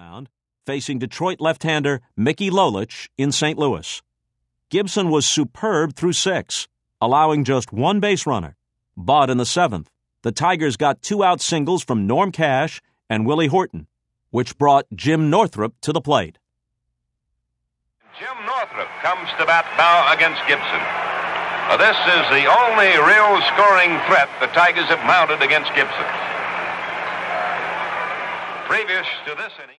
mound, facing Detroit left-hander Mickey Lolich in St. Louis. Gibson was superb through 6, allowing just one base runner. But in the 7th, the Tigers got 2-out singles from Norm Cash and Willie Horton, which brought Jim Northrup to the plate. Jim Northrup comes to bat now against Gibson. This is the only real scoring threat the Tigers have mounted against Gibson. Previous to this inning...